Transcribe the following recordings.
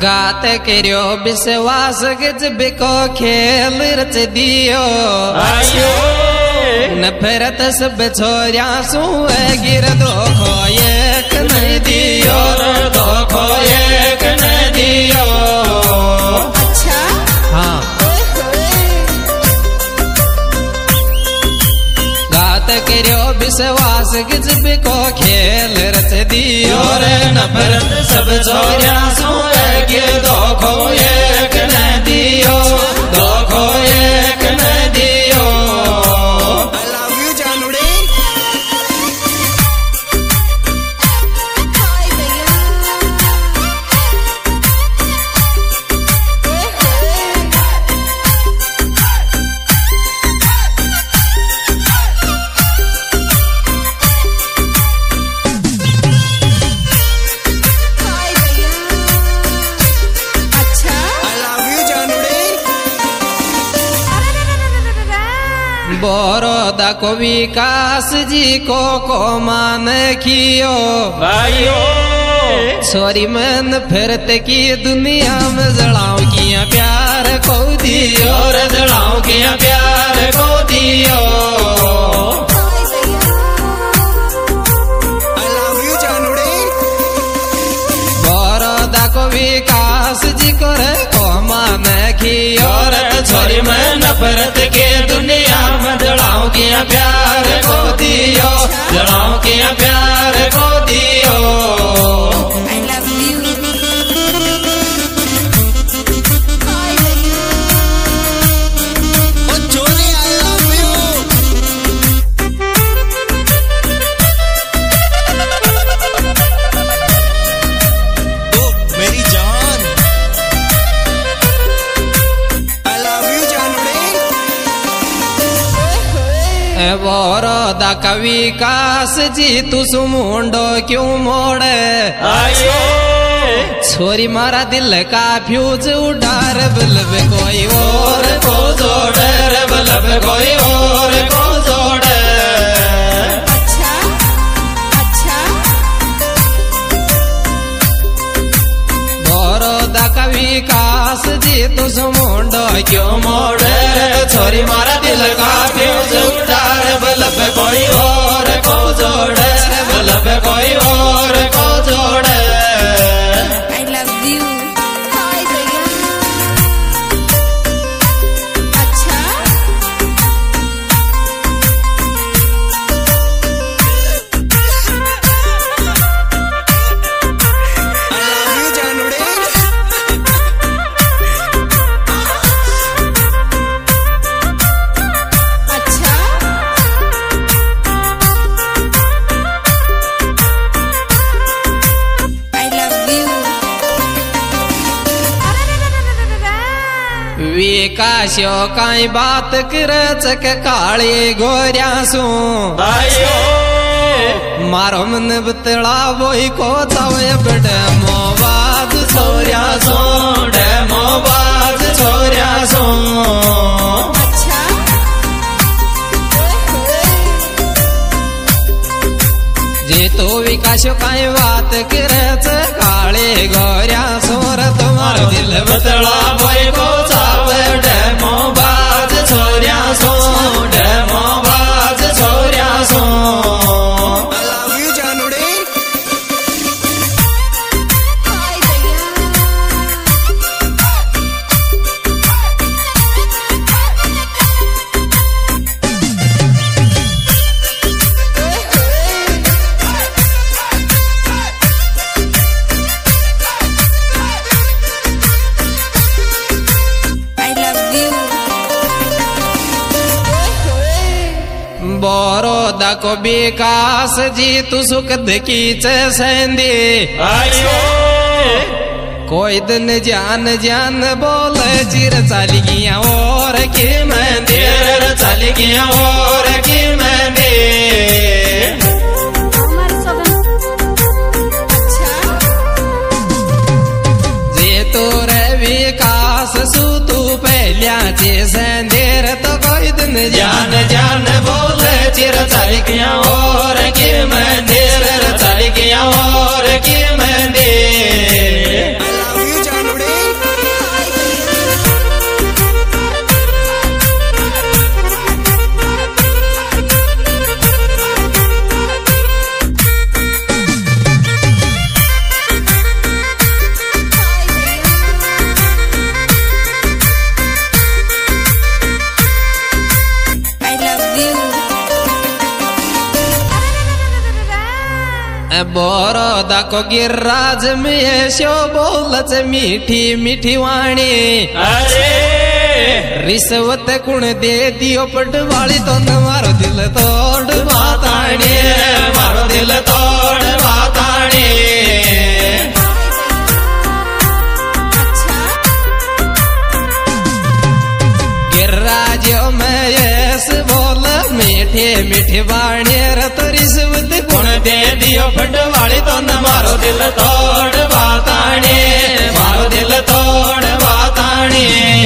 गात करो विश्वास गजब को खेल रच दियो नफरत सब छोरिया सू गिर दो खो एक नहीं दियो दो खो एक नहीं दियो। अच्छा हाँ गात करो विश्वास गजब को खेल रच दियो रे नफरत सब छोरिया सू गिर दो खो एक नहीं दियो दो खो एक नहीं दियो। बोरोदा को विकास जी को मान कियो भाइयों छोरी मन फिरत की दुनिया में जड़ाओ किया प्यार को दियो रे जड़ाओ किया प्यार को दियो। बोरोदा को विकास जी को रे को मान कियो रे छोरी मन नफरत के दुनिया में जड़ाओ किया प्यार को दियो जड़ाओ किया प्यार को दियो। बोरोदा का विकास जी तू सुमुंडो क्यों मोड़े आयो छोरी मारा दिल का फ्यूज उड़ार बल्ब कोई और को जोड़े रे बल्ब कोई और को जोड़े। अच्छा अच्छा बोरोदा का विकास जी तू सुमुंडो क्यों मोड़े छोरी मारा दिल का फ्यूज उड़ार बल्ब कोई और को जोड़े बल्ब कोई और को जोड़े। I love you हाय भैया। अच्छा विकासो काई बात करच के काली गोरिया सू मारो मन बतला वही को तवे डेमो बाज छोरिया सो डेमो बाज छोरिया सो। अच्छा जे तो विकासो काई बात करच काली गोरिया सोर तुम्हारो दिल बतला वही को डेमो बाज छोरिया सो डेमो बाज छोरिया सो। हाय भैया। बोरोदा को विकास जी तू सुख की सेंदी कोई दिन जान जान बोले चिर चल गया और की मंदिर चल गया और की मंदिर। जे तो रे विकास सु तू पहलिया जे सेंदेर तो कोई दिन जान जान बोले चिर चल गया और की मंदिर चल गया और की मंदिर। बोरोदा को गिर्राज में ऐशो बोलच मीठी मीठी वाणी अरे रिश्वत कुण दे दियो पटवाली तो न मारो दिल तोड़ बाताणी मारो दिल तोड़ बाताणी अच्छा गिर्राजो में यस बोल मीठे मीठे वाणी रत रिश्वत कुण दे दियो पटवाली तो न मारो दिल तोड़ बाताणी मारो दिल तोड़ बाताणी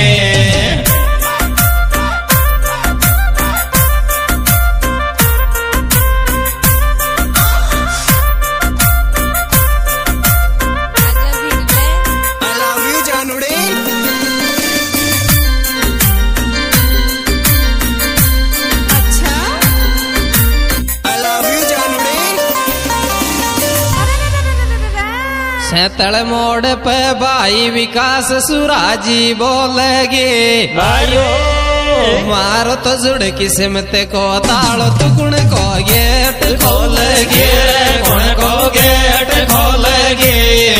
सैतल मोड़ पे भाई विकास सुराजी बोलेगे आयो मारो तो जुड़ किस्मत को तालो तो गुण को गेट खोलेगे गुण को गेट खोलेगे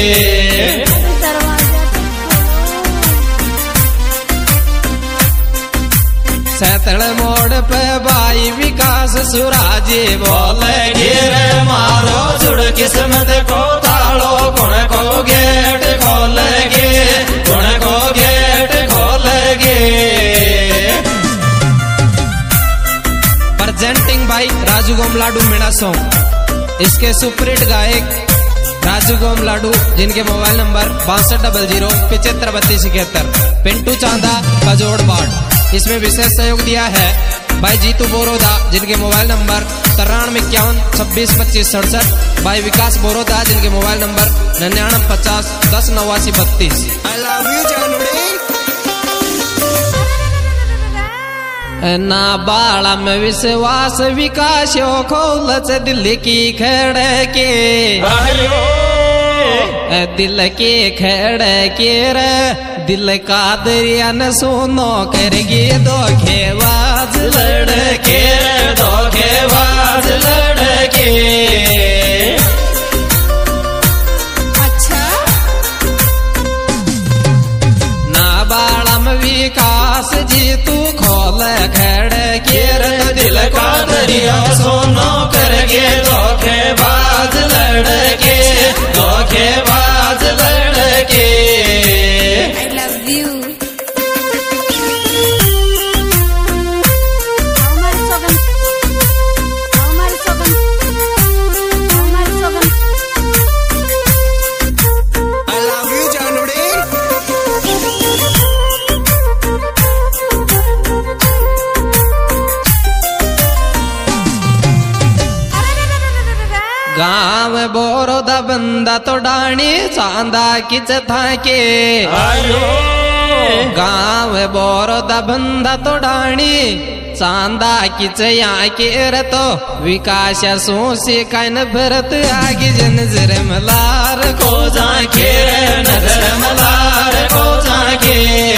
सैतल मोड़ पे भाई विकास सुराजी बोलेगे रे मारो जुड़ किस्मत को तालो गुण को गेट खोलेगे गुण को गेट खोलेगे presenting by Raju Gomladu Meena song. इसके सुपरहिट गायक राजू गोमलाडू जिनके मोबाइल नंबर 6200 पिंटू चांदा कजोड़ बाट। इसमें विशेष सहयोग दिया है भाई जीतू बोरोदा जिनके मोबाइल नंबर 9351262567, भाई विकास बोरोदा जिनके mobile number 9950108932। I love you जानूड़ी। ना बाला में विश्वास विकासो खोलच दिल की खड़के दिल के खड़के रे दिल का दरिया न सोनो करगे धोखेबाज लड़के धोखेबाज लड़के अच्छा ना बालम विकास जी तू खोल खड़के रे दिल का दरिया सोनो करगे धोखेबाज लड़के धोखेबाज लड़के I love you. I love you जानूड़ी। गाँव बोरोदा बंदा तो डाणी चांदा किच था के आयो गाँव बोरोदा बंदा तो डाणी चांदा किच यहाँ के रतो विकास सोसी कान भरत आगे जनजर मलार को जाके नजर मलार को जाके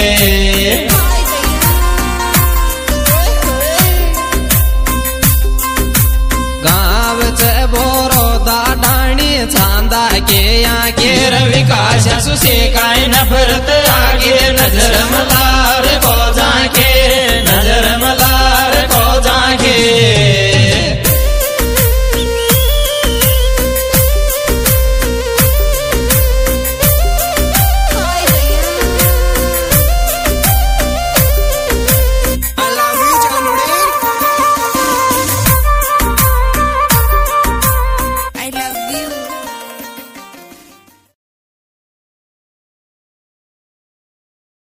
गाँव च बोरोदा डाणी चांदा के यहाँ के विकास सुसे काय नफरत आगे नजर मलार को जाके